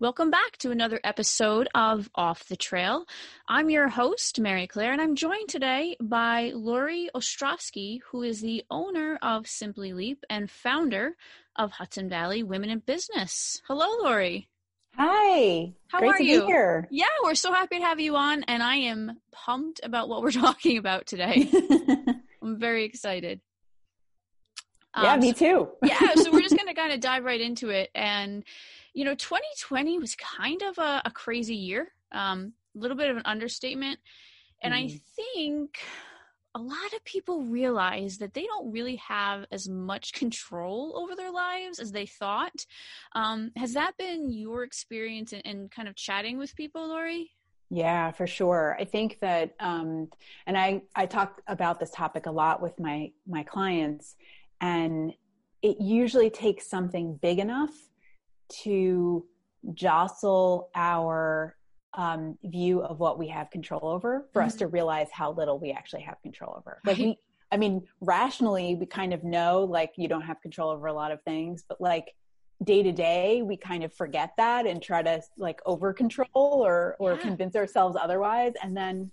Welcome back to another episode of Off the Trail. I'm your host, Mary Claire, and I'm joined today by Lori Ostrowski, who is the owner of Simply Leap and founder of Hudson Valley Women in Business. Hello, Lori. Hi. How are you? Be here. Yeah, we're so happy to have you on, and I am pumped about what we're talking about today. I'm very excited. Yeah, me too. So we're just going to kind of dive right into it. And, 2020 was kind of a crazy year, a little bit of an understatement. And I think a lot of people realize that they don't really have as much control over their lives as they thought. Has that been your experience in kind of chatting with people, Lori? Yeah, for sure. I think that, and I talk about this topic a lot with my clients, and it usually takes something big enough to jostle our view of what we have control over for us to realize how little we actually have control over. Like rationally, we kind of know, like, you don't have control over a lot of things, but like day to day, we kind of forget that and try to like over control or convince ourselves otherwise. And then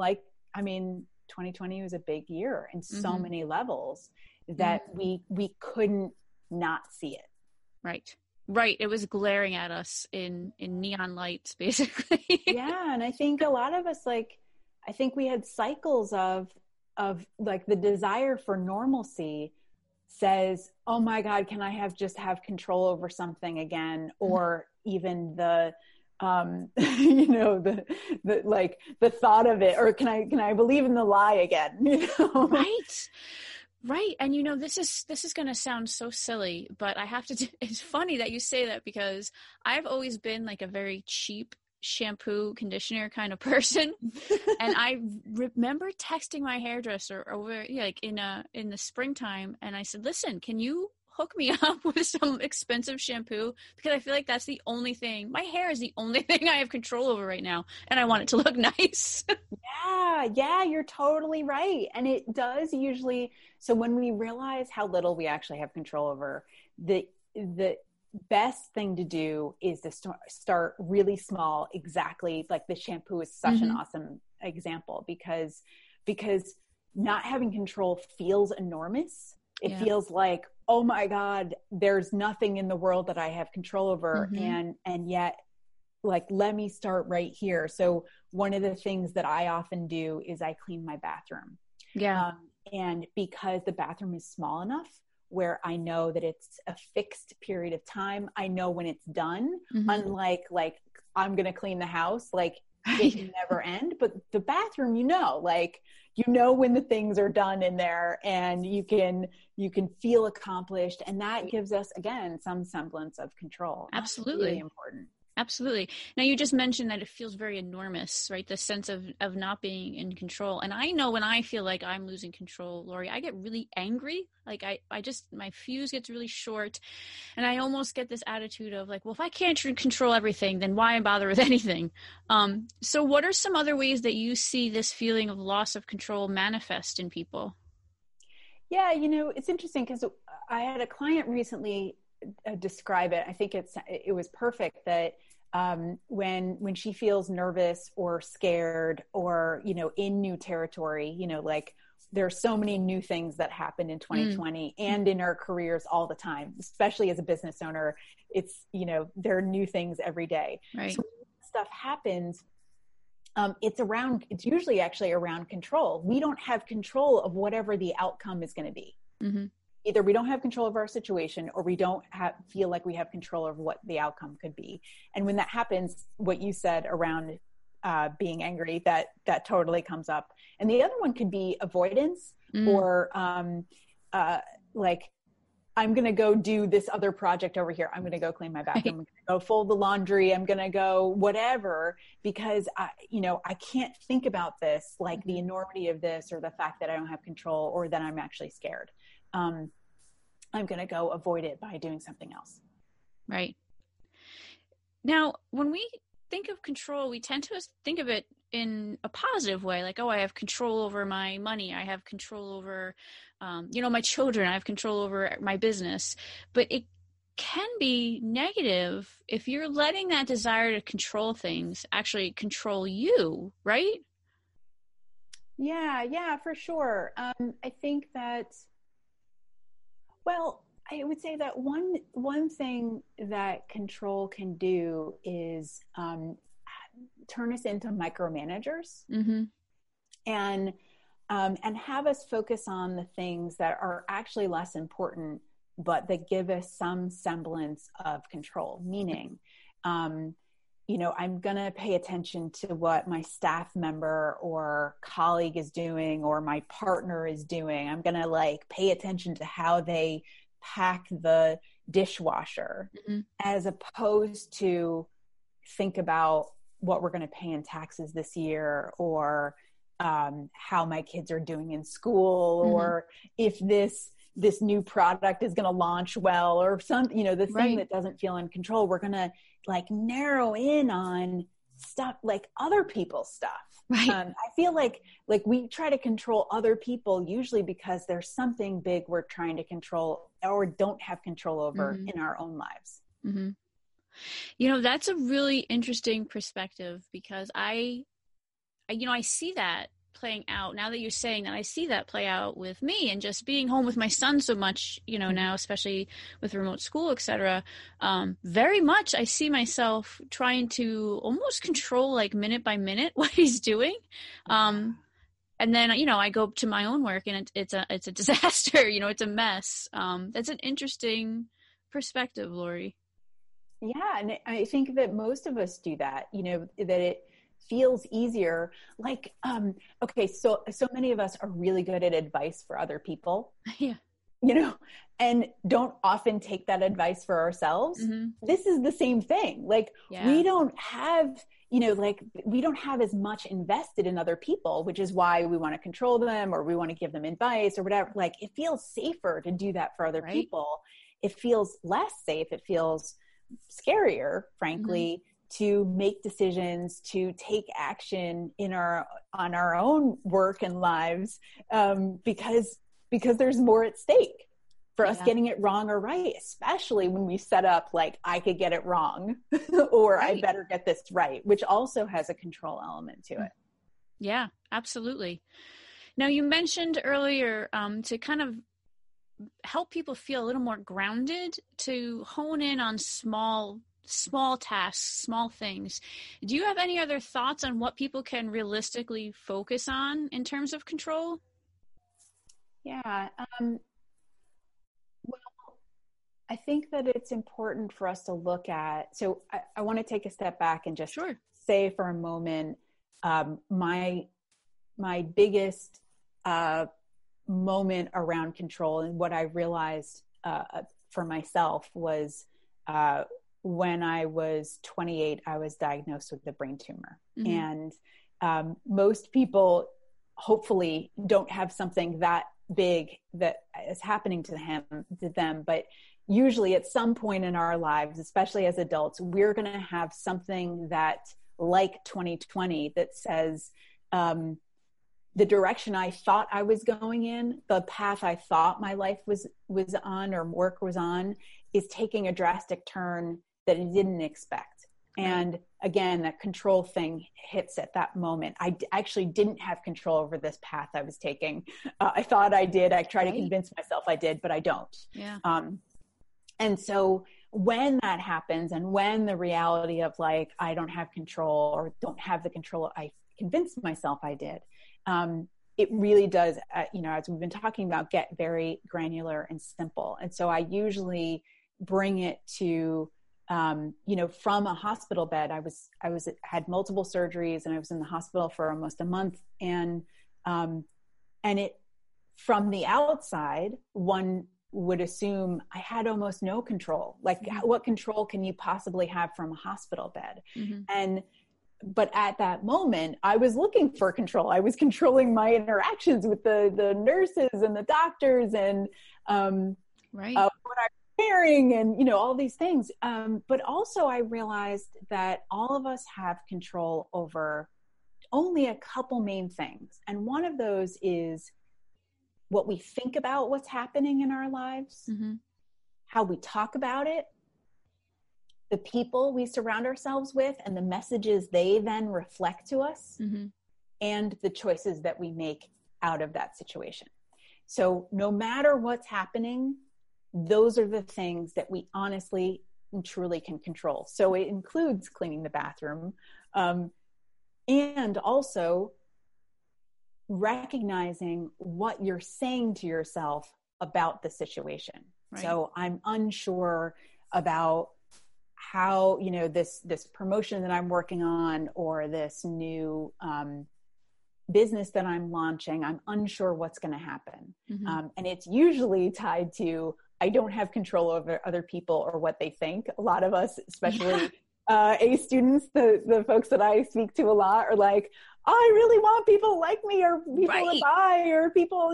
2020 was a big year in so many levels that we couldn't not see it. Right. It was glaring at us in neon lights, basically. Yeah. And I think a lot of us, I think we had cycles of like the desire for normalcy says, oh my God, can I just have control over something again? Or even the thought of it, or can I believe in the lie again? Right. And this is going to sound so silly, but I have to it's funny that you say that, because I've always been like a very cheap shampoo conditioner kind of person. And I remember texting my hairdresser over in the springtime, and I said, listen, can you hook me up with some expensive shampoo, because I feel like that's the only thing, my hair is the only thing I have control over right now, and I want it to look nice. Yeah, you're totally right. And it does usually. So when we realize how little we actually have control over, the best thing to do is to start really small. Exactly. Like the shampoo is such an awesome example, because not having control feels enormous. It feels like, oh my God, there's nothing in the world that I have control over. And yet, like, let me start right here. So one of the things that I often do is I clean my bathroom. Yeah. And because the bathroom is small enough where I know that it's a fixed period of time, I know when it's done, unlike like I'm going to clean the house, like it can never end. But the bathroom, when the things are done in there, and you can feel accomplished, and that gives us, again, some semblance of control. Absolutely. That's really important. Absolutely. Now, you just mentioned that it feels very enormous, right? The sense of not being in control. And I know when I feel like I'm losing control, Lori, I get really angry. Like my fuse gets really short, and I almost get this attitude of like, well, if I can't control everything, then why bother with anything? So what are some other ways that you see this feeling of loss of control manifest in people? Yeah, it's interesting, because I had a client recently describe it. I think it was perfect that when she feels nervous or scared or in new territory, like there's so many new things that happened in 2020 and in our careers all the time, especially as a business owner. It's there are new things every day. Right. So when stuff happens, it's usually actually around control. We don't have control of whatever the outcome is going to be. Either we don't have control of our situation, or we don't feel like we have control over what the outcome could be. And when that happens, what you said around being angry, that totally comes up. And the other one could be avoidance, or like, I'm going to go do this other project over here. I'm going to go clean my bathroom. I'm going to go fold the laundry. I'm going to go whatever, because I can't think about this, like the enormity of this, or the fact that I don't have control, or that I'm actually scared. I'm going to go avoid it by doing something else. Right. Now, when we think of control, we tend to think of it in a positive way, like, oh, I have control over my money. I have control over, my children. I have control over my business. But it can be negative if you're letting that desire to control things actually control you, right? Yeah, for sure. I think that, well, I would say that one thing that control can do is turn us into micromanagers, Mm-hmm. And have us focus on the things that are actually less important, but that give us some semblance of control. Meaning, I'm going to pay attention to what my staff member or colleague is doing or my partner is doing. I'm going to like pay attention to how they pack the dishwasher, mm-hmm. as opposed to think about what we're going to pay in taxes this year, or how my kids are doing in school, mm-hmm. or if this new product is going to launch well, or the right. thing that doesn't feel in control. We're going to like narrow in on stuff like other people's stuff. Right. I feel like we try to control other people usually because there's something big we're trying to control or don't have control over, mm-hmm. in our own lives. Mm-hmm. That's a really interesting perspective, because I see that playing out now that you're saying that. I see that play out with me, and just being home with my son so much, mm-hmm. now, especially with remote school, etc. Very much I see myself trying to almost control, like minute by minute, what he's doing. And then, I go to my own work, and it's a disaster, it's a mess. That's an interesting perspective, Lori. Yeah. And I think that most of us do that, that it feels easier. Like, okay, so many of us are really good at advice for other people. Yeah. And don't often take that advice for ourselves. Mm-hmm. This is the same thing. Like, yeah. We don't have, we don't have as much invested in other people, which is why we want to control them, or we want to give them advice or whatever. Like, it feels safer to do that for other right. people. It feels less safe. It feels scarier, frankly, mm-hmm. to make decisions, to take action on our own work and lives, because there's more at stake for us getting it wrong or right, especially when we set up like, I could get it wrong or right. I better get this right, which also has a control element to it. Yeah, absolutely. Now, you mentioned earlier to kind of help people feel a little more grounded, to hone in on small tasks, small things. Do you have any other thoughts on what people can realistically focus on in terms of control? Yeah. Well, I think that it's important for us to look at, so I want to take a step back and just Sure. say for a moment, my biggest moment around control, and what I realized for myself was when I was 28, I was diagnosed with a brain tumor. Mm-hmm. And most people hopefully don't have something that big that is happening to them, but usually at some point in our lives, especially as adults, we're going to have something that, like 2020, that says, the direction I thought I was going in, the path I thought my life was on or work was on, is taking a drastic turn that I didn't expect. And again, that control thing hits at that moment. I actually didn't have control over this path I was taking. I thought I did. I tried to convince myself I did, but I don't. Yeah. And so when that happens, and when the reality of like, I don't have control, or don't have the control I convinced myself I did, it really does, as we've been talking about, get very granular and simple. And so I usually bring it to, from a hospital bed. I had multiple surgeries, and I was in the hospital for almost a month. And it, from the outside, one would assume I had almost no control. Like, mm-hmm. what control can you possibly have from a hospital bed? Mm-hmm. But at that moment, I was looking for control. I was controlling my interactions with the nurses and the doctors, and what I'm wearing, and all these things. But also, I realized that all of us have control over only a couple main things, and one of those is what we think about what's happening in our lives, mm-hmm. how we talk about it, the people we surround ourselves with, and the messages they then reflect to us, and the choices that we make out of that situation. So no matter what's happening, those are the things that we honestly and truly can control. So it includes cleaning the bathroom, and also recognizing what you're saying to yourself about the situation. Right. So I'm unsure about how, this promotion that I'm working on, or this new business that I'm launching, I'm unsure what's going to happen. And it's usually tied to, I don't have control over other people or what they think. A lot of us, especially A students, the folks that I speak to a lot, are like, I really want people to like me, or people to buy, or people,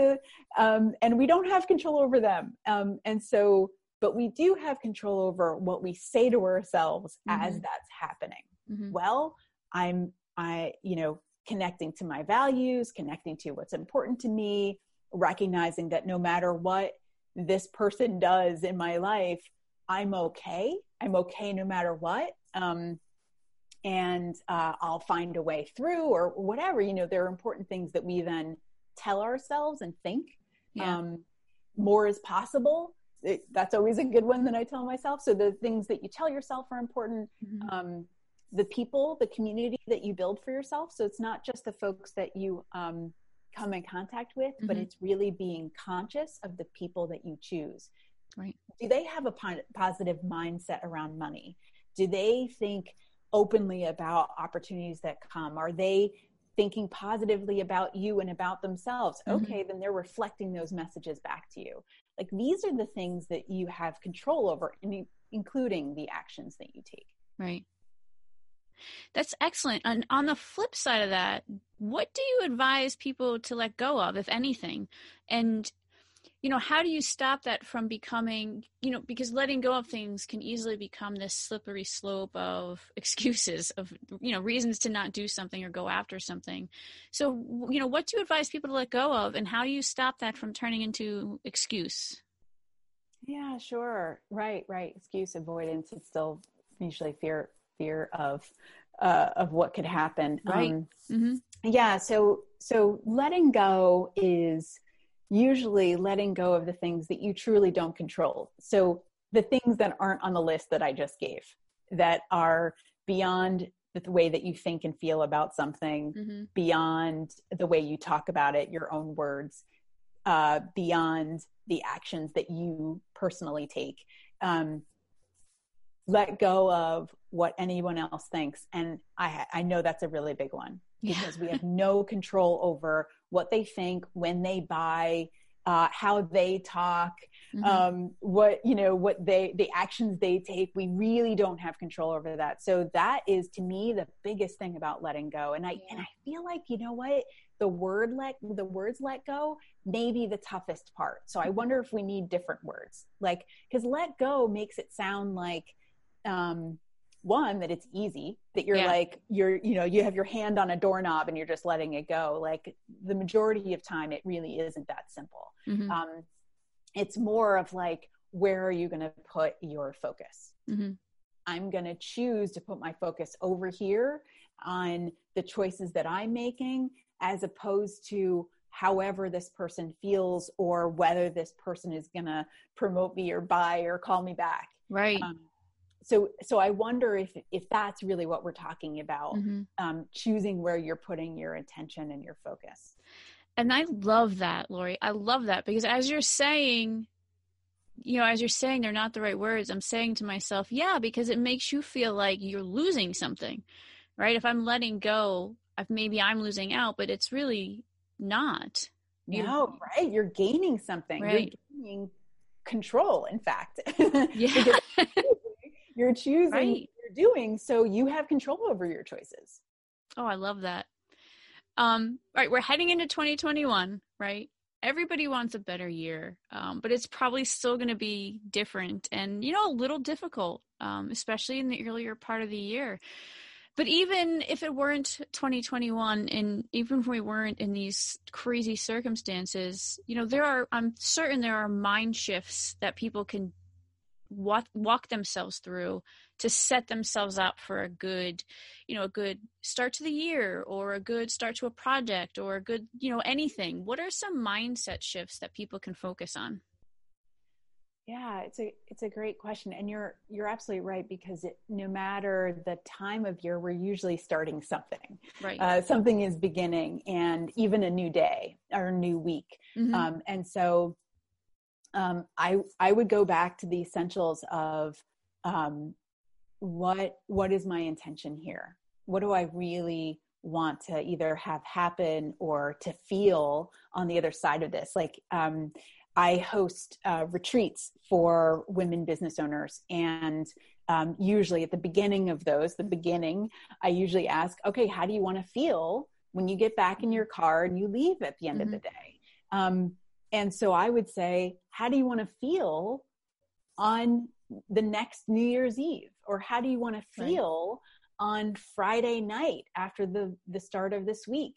and we don't have control over them. But we do have control over what we say to ourselves as that's happening. Well, I connecting to my values, connecting to what's important to me, recognizing that no matter what this person does in my life, I'm okay. I'm okay no matter what. And I'll find a way through, or whatever. There are important things that we then tell ourselves and think. More is possible. That's always a good one that I tell myself. So the things that you tell yourself are important. The people, the community that you build for yourself. So it's not just the folks that you come in contact with, but it's really being conscious of the people that you choose. Right. Do they have a positive mindset around money? Do they think openly about opportunities that come? Are they thinking positively about you and about themselves? Okay, then they're reflecting those messages back to you. Like, these are the things that you have control over, including the actions that you take. Right. That's excellent. And on the flip side of that, what do you advise people to let go of, if anything? And how do you stop that from becoming, because letting go of things can easily become this slippery slope of excuses, of, reasons to not do something or go after something. So, what do you advise people to let go of, and how do you stop that from turning into excuse? Yeah, sure. Right. Excuse avoidance. It's still usually fear of what could happen. Right. Yeah. So letting go is usually letting go of the things that you truly don't control. So the things that aren't on the list that I just gave, that are beyond the way that you think and feel about something, beyond the way you talk about it, your own words, beyond the actions that you personally take. Let go of what anyone else thinks. And I know that's a really big one, because we have no control over what they think, when they buy, how they talk, the actions they take. We really don't have control over that. So that is, to me, the biggest thing about letting go. And I feel like, the words let go may be the toughest part. So I wonder if we need different words, because let go makes it sound like, one, that it's easy, that you're you have your hand on a doorknob and you're just letting it go. Like, the majority of time, it really isn't that simple. It's more of like, where are you going to put your focus? I'm going to choose to put my focus over here on the choices that I'm making, as opposed to however this person feels, or whether this person is going to promote me or buy or call me back. Right. So I wonder if that's really what we're talking about, choosing where you're putting your attention and your focus. And I love that, Lori. I love that, because as you're saying they're not the right words, I'm saying to myself, because it makes you feel like you're losing something, right? If I'm letting go, maybe I'm losing out, but it's really not. No, right? You're gaining something. Right. You're gaining control, in fact. Yeah. You're choosing what you're doing, so you have control over your choices. Oh, I love that. Right, we're heading into 2021, right? Everybody wants a better year, but it's probably still going to be different and, a little difficult, especially in the earlier part of the year. But even if it weren't 2021, and even if we weren't in these crazy circumstances, I'm certain there are mind shifts that people can walk themselves through to set themselves up for a good start to the year, or a good start to a project, or a good, anything? What are some mindset shifts that people can focus on? Yeah, it's a great question. And you're absolutely right, because no matter the time of year, we're usually starting something. Right. Something is beginning, and even a new day or a new week. Mm-hmm. And so I would go back to the essentials of what is my intention here? What do I really want to either have happen or to feel on the other side of this? Like, I host retreats for women business owners. And usually at the beginning of those, I usually ask, okay, how do you want to feel when you get back in your car and you leave at the end of the day? And so I would say, how do you want to feel on the next New Year's Eve? Or how do you want to feel on Friday night after the start of this week?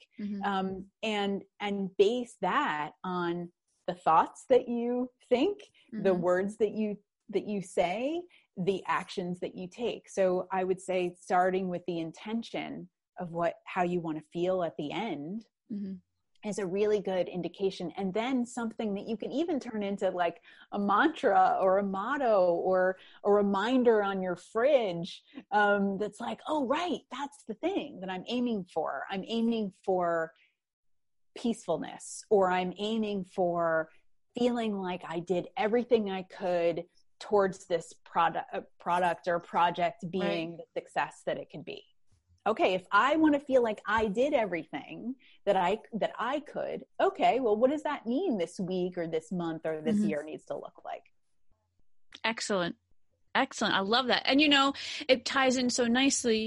And base that on the thoughts that you think, the words that you say, the actions that you take. So I would say, starting with the intention of how you want to feel at the end is a really good indication. And then something that you can even turn into like a mantra or a motto or a reminder on your fridge, that's like, oh, right, that's the thing that I'm aiming for. I'm aiming for peacefulness, or I'm aiming for feeling like I did everything I could towards this product or project being the success that it could be. Okay, if I want to feel like I did everything that I could, okay, well, what does that mean this week or this month or this year needs to look like? Excellent. I love that. And, it ties in so nicely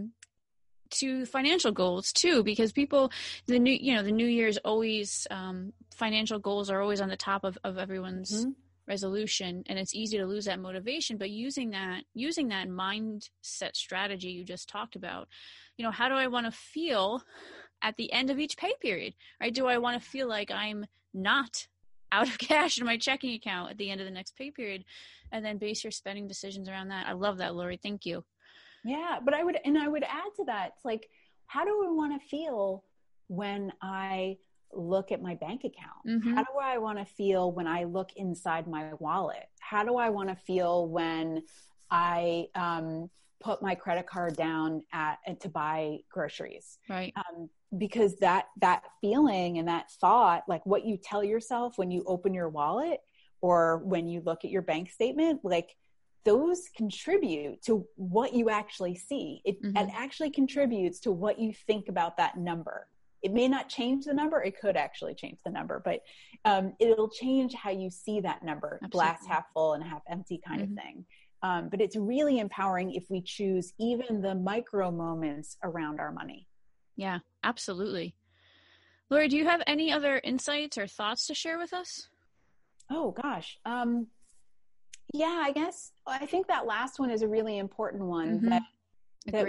to financial goals too, because people, the new year's always, financial goals are always on the top of everyone's resolution, and it's easy to lose that motivation. But using that mindset strategy you just talked about, how do I want to feel at the end of each pay period, right? Do I want to feel like I'm not out of cash in my checking account at the end of the next pay period? And then base your spending decisions around that. I love that, Lori. Thank you. Yeah, but I would add to that, it's like, how do I want to feel when I look at my bank account? How do I want to feel when I look inside my wallet? How do I want to feel when I put my credit card down to buy groceries? Right. Because that feeling and that thought, like what you tell yourself when you open your wallet or when you look at your bank statement, like those contribute to what you actually see. It actually contributes to what you think about that number. It may not change the number. It could actually change the number, but it'll change how you see that number. Absolutely. Glass half full and half empty kind of thing. But it's really empowering if we choose even the micro moments around our money. Yeah, absolutely. Lori, do you have any other insights or thoughts to share with us? Oh gosh. Yeah, I think that last one is a really important one, that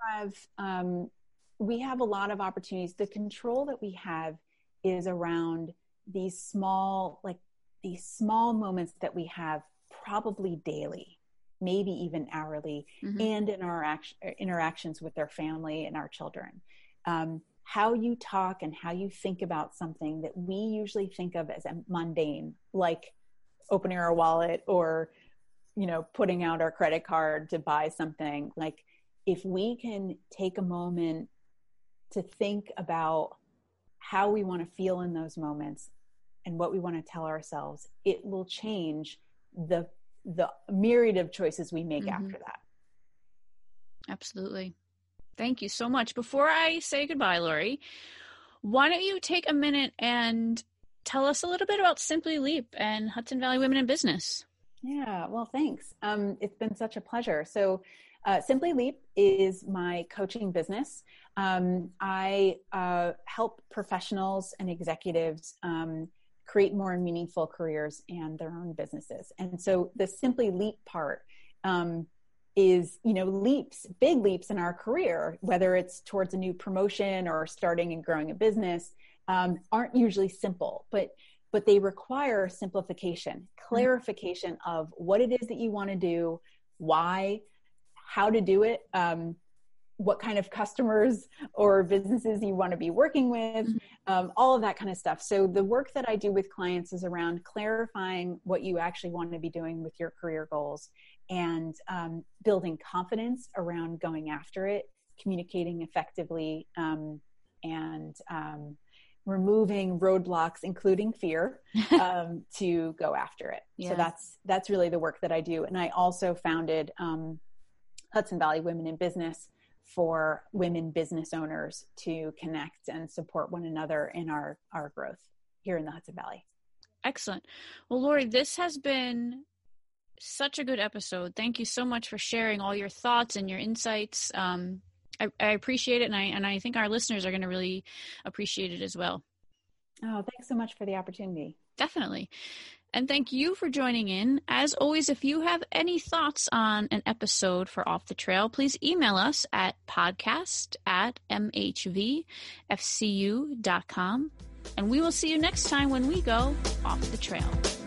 we have a lot of opportunities. The control that we have is around these small moments that we have probably daily, maybe even hourly, and in our interactions with our family and our children. How you talk and how you think about something that we usually think of as mundane, like opening our wallet or, putting out our credit card to buy something. Like, if we can take a moment to think about how we want to feel in those moments and what we want to tell ourselves, it will change the myriad of choices we make after that. Absolutely. Thank you so much. Before I say goodbye, Lori, why don't you take a minute and tell us a little bit about Simply Leap and Hudson Valley Women in Business? Yeah, well, thanks. It's been such a pleasure. So Simply Leap is my coaching business. I help professionals and executives create more meaningful careers and their own businesses. And so the Simply Leap part is, leaps, big leaps in our career, whether it's towards a new promotion or starting and growing a business, aren't usually simple. But but they require simplification, clarification of what it is that you want to do, why, how to do it, what kind of customers or businesses you want to be working with, all of that kind of stuff. So the work that I do with clients is around clarifying what you actually want to be doing with your career goals, and building confidence around going after it, communicating effectively, and removing roadblocks, including fear, to go after it. Yeah. So that's really the work that I do. And I also founded Hudson Valley Women in Business for women business owners to connect and support one another in our growth here in the Hudson Valley. Excellent. Well, Lori, this has been such a good episode. Thank you so much for sharing all your thoughts and your insights. I appreciate it, and I think our listeners are going to really appreciate it as well. Oh, thanks so much for the opportunity. Definitely. And thank you for joining in. As always, if you have any thoughts on an episode for Off the Trail, please email us at podcast@mhvfcu.com. And we will see you next time when we go off the trail.